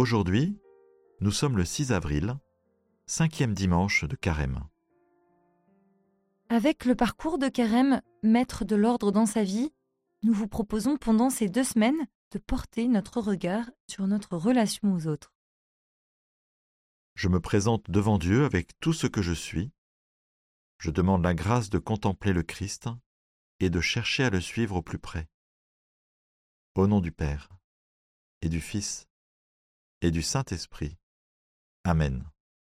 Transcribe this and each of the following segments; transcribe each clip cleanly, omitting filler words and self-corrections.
Aujourd'hui, nous sommes le 6 avril, 5e dimanche de Carême. Avec le parcours de Carême, maître de l'ordre dans sa vie, nous vous proposons pendant ces 2 semaines de porter notre regard sur notre relation aux autres. Je me présente devant Dieu avec tout ce que je suis. Je demande la grâce de contempler le Christ et de chercher à le suivre au plus près. Au nom du Père, et du Fils, et du Saint-Esprit. Amen.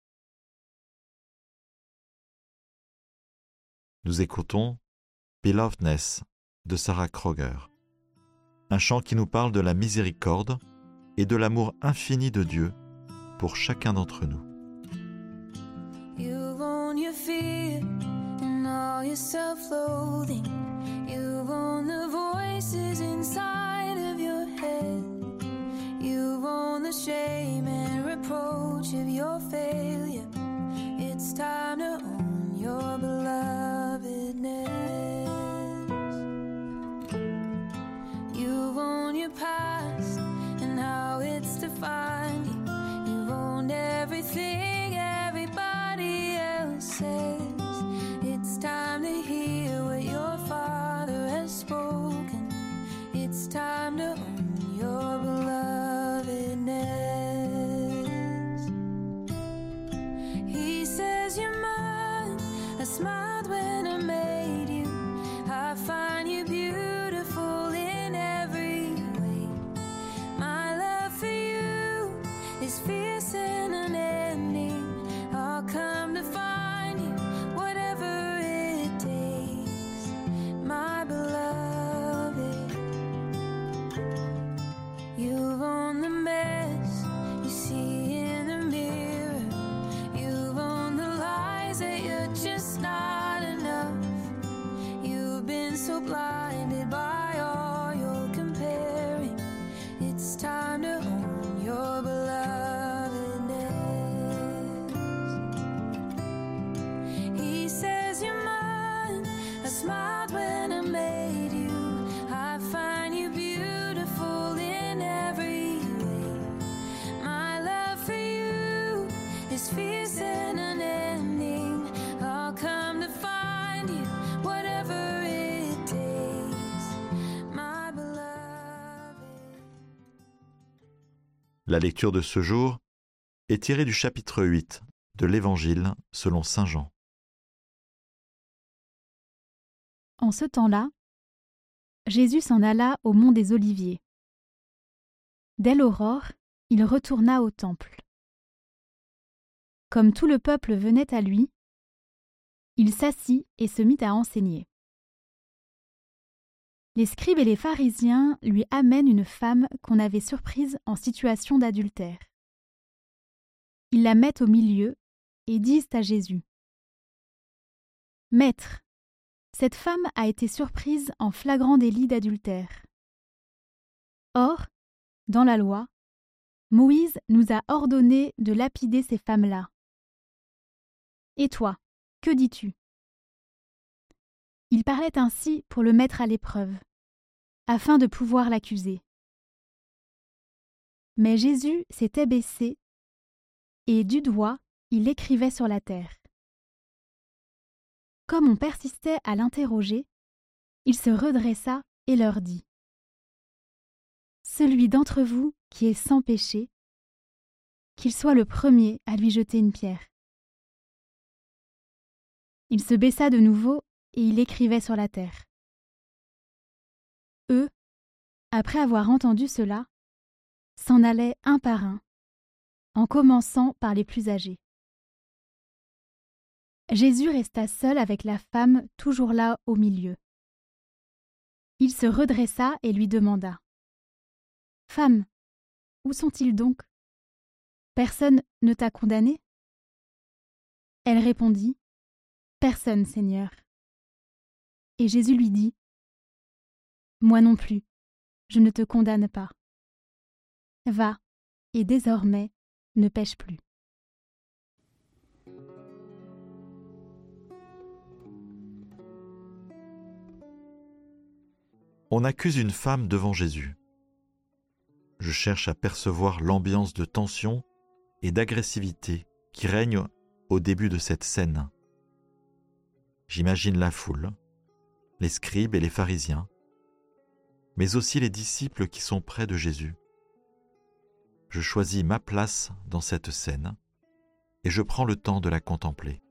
Nous écoutons Belovedness de Sarah Kroger, un chant qui nous parle de la miséricorde et de l'amour infini de Dieu pour chacun d'entre nous. You've owned your fear and all your self-loathing. You've owned the voices inside of your head. You've owned the shame and reproach of your failure. It's time to own your belovedness. You've owned your past and how it's defined you. You've owned everything everybody else says. It's time to hear what your Father has spoken. It's time to own your belovedness. He says you're mine. I smiled when I made you. I find you beautiful in every way. My love for you is fierce and unending. I'll come to find you, whatever it takes, my beloved. You've owned the mess you see in the mirror. You've owned the lies that you're just not enough. You've been so blinded by all your comparing. It's time to own your belovedness. He says you're mine. I smiled when I made you. I find you beautiful in every way. My love for you is fierce and unending. I'll come to find you, whatever it takes, my beloved. La lecture de ce jour est tirée du chapitre 8 de l'Évangile selon saint Jean. En ce temps-là, Jésus s'en alla au mont des Oliviers. Dès l'aurore, il retourna au temple. Comme tout le peuple venait à lui, il s'assit et se mit à enseigner. Les scribes et les pharisiens lui amènent une femme qu'on avait surprise en situation d'adultère. Ils la mettent au milieu et disent à Jésus : « Maître, cette femme a été surprise en flagrant délit d'adultère. Or, dans la loi, Moïse nous a ordonné de lapider ces femmes-là. Et toi, que dis-tu » Il parlait ainsi pour le mettre à l'épreuve, afin de pouvoir l'accuser. Mais Jésus s'était baissé, et du doigt, il écrivait sur la terre. Comme on persistait à l'interroger, il se redressa et leur dit : « Celui d'entre vous qui est sans péché, qu'il soit le premier à lui jeter une pierre. » Il se baissa de nouveau et il écrivait sur la terre. Eux, après avoir entendu cela, s'en allaient un par un, en commençant par les plus âgés. Jésus resta seul avec la femme toujours là au milieu. Il se redressa et lui demanda : « Femme, où sont-ils donc ? Personne ne t'a condamné ? » Elle répondit : « Personne, Seigneur. » Et Jésus lui dit : « Moi non plus, je ne te condamne pas. Va, et désormais, ne pêche plus. » On accuse une femme devant Jésus. Je cherche à percevoir l'ambiance de tension et d'agressivité qui règne au début de cette scène. J'imagine la foule, les scribes et les pharisiens, mais aussi les disciples qui sont près de Jésus. Je choisis ma place dans cette scène et je prends le temps de la contempler.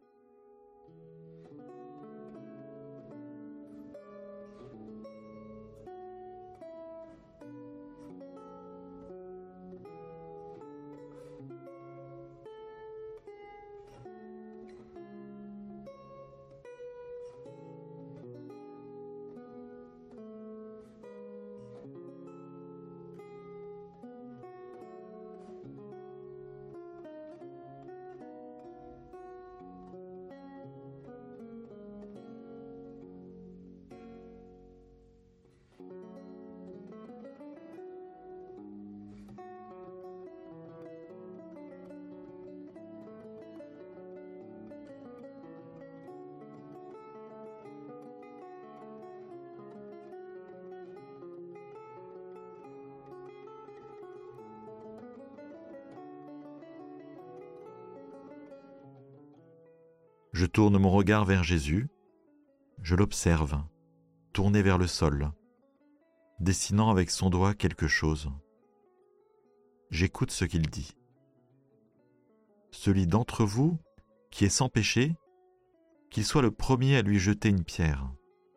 Je tourne mon regard vers Jésus, je l'observe, tourné vers le sol, dessinant avec son doigt quelque chose. J'écoute ce qu'il dit. Celui d'entre vous qui est sans péché, qu'il soit le premier à lui jeter une pierre.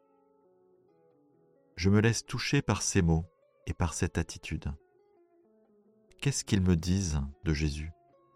Je me laisse toucher par ces mots et par cette attitude. Qu'est-ce qu'ils me disent de Jésus ?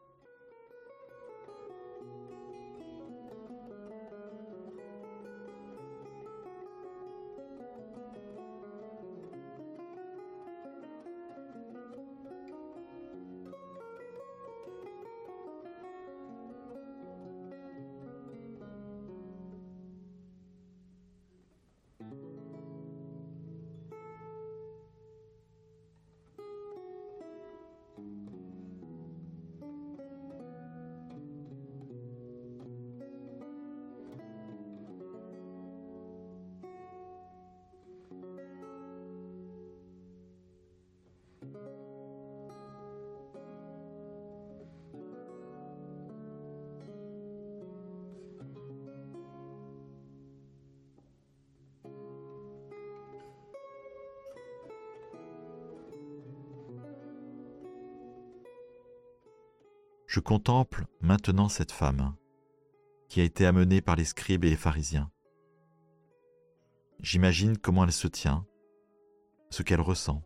Je contemple maintenant cette femme qui a été amenée par les scribes et les pharisiens. J'imagine comment elle se tient, ce qu'elle ressent.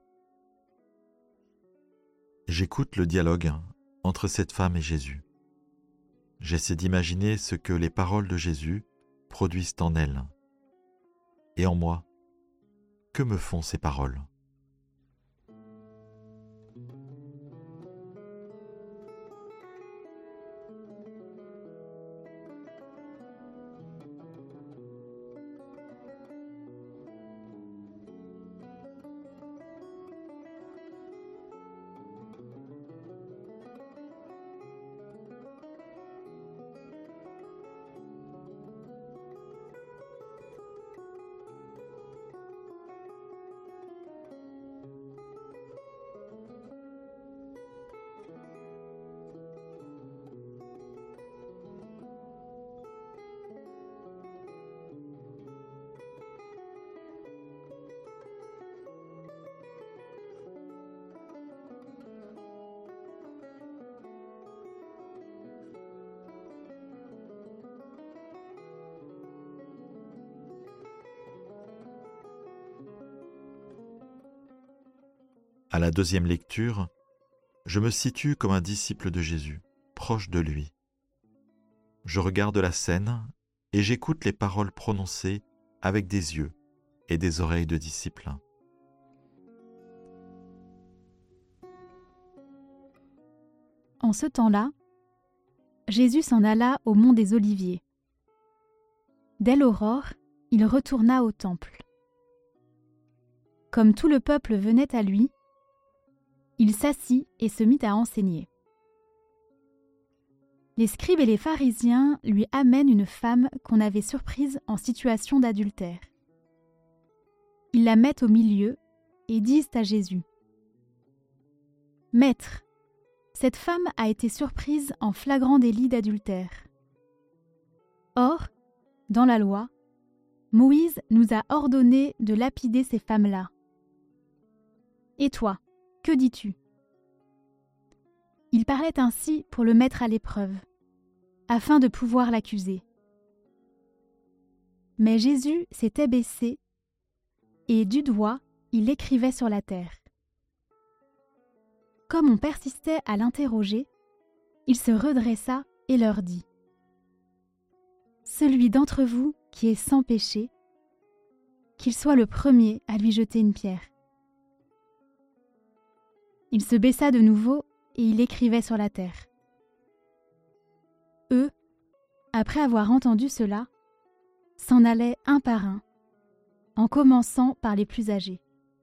J'écoute le dialogue entre cette femme et Jésus. J'essaie d'imaginer ce que les paroles de Jésus produisent en elle. Et en moi, que me font ces paroles ? À la deuxième lecture, je me situe comme un disciple de Jésus, proche de lui. Je regarde la scène et j'écoute les paroles prononcées avec des yeux et des oreilles de disciple. En ce temps-là, Jésus s'en alla au mont des Oliviers. Dès l'aurore, il retourna au temple. Comme tout le peuple venait à lui, il s'assit et se mit à enseigner. Les scribes et les pharisiens lui amènent une femme qu'on avait surprise en situation d'adultère. Ils la mettent au milieu et disent à Jésus : Maître, cette femme a été surprise en flagrant délit d'adultère. Or, dans la loi, Moïse nous a ordonné de lapider ces femmes-là. Et toi, que dis-tu ? Il parlait ainsi pour le mettre à l'épreuve, afin de pouvoir l'accuser. Mais Jésus s'était baissé, et du doigt, il écrivait sur la terre. Comme on persistait à l'interroger, il se redressa et leur dit : « Celui d'entre vous qui est sans péché, qu'il soit le premier à lui jeter une pierre. » Il se baissa de nouveau et il écrivait sur la terre. Eux, après avoir entendu cela, s'en allaient un par un, en commençant par les plus âgés.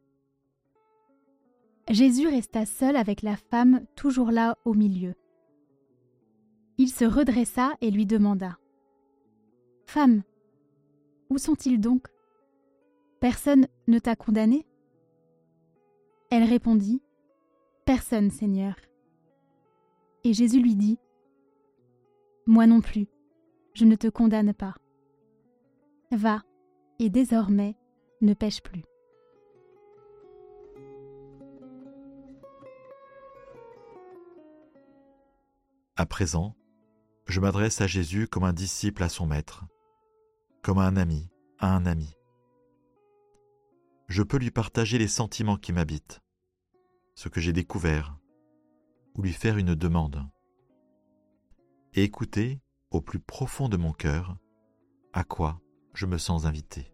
Jésus resta seul avec la femme toujours là au milieu. Il se redressa et lui demanda : « Femme, où sont-ils donc ? Personne ne t'a condamné ? » Elle répondit : « Personne, Seigneur. » Et Jésus lui dit : « Moi non plus, je ne te condamne pas. Va, et désormais, ne pêche plus. » À présent, je m'adresse à Jésus comme un disciple à son maître, comme un ami à un ami. Je peux lui partager les sentiments qui m'habitent, ce que j'ai découvert, ou lui faire une demande, et écouter au plus profond de mon cœur à quoi je me sens invité.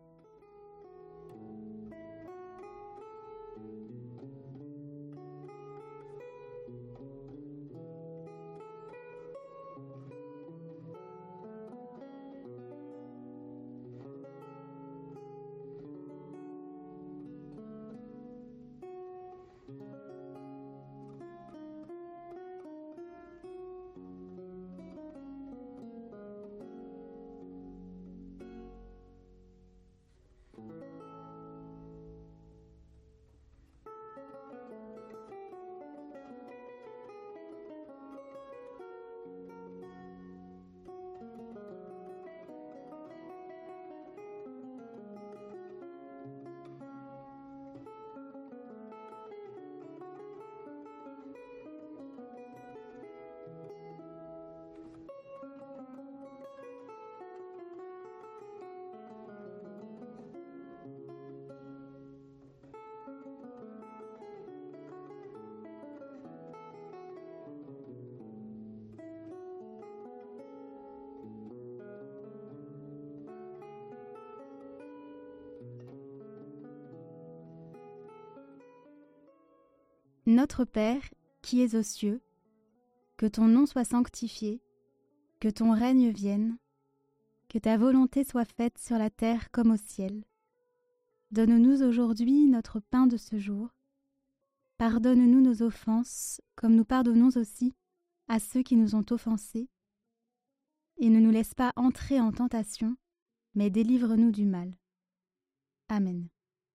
Notre Père, qui es aux cieux, que ton nom soit sanctifié, que ton règne vienne, que ta volonté soit faite sur la terre comme au ciel. Donne-nous aujourd'hui notre pain de ce jour. Pardonne-nous nos offenses, comme nous pardonnons aussi à ceux qui nous ont offensés. Et ne nous laisse pas entrer en tentation, mais délivre-nous du mal. Amen.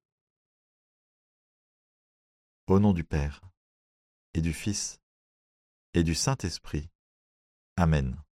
Au nom du Père, et du Fils, et du Saint-Esprit. Amen.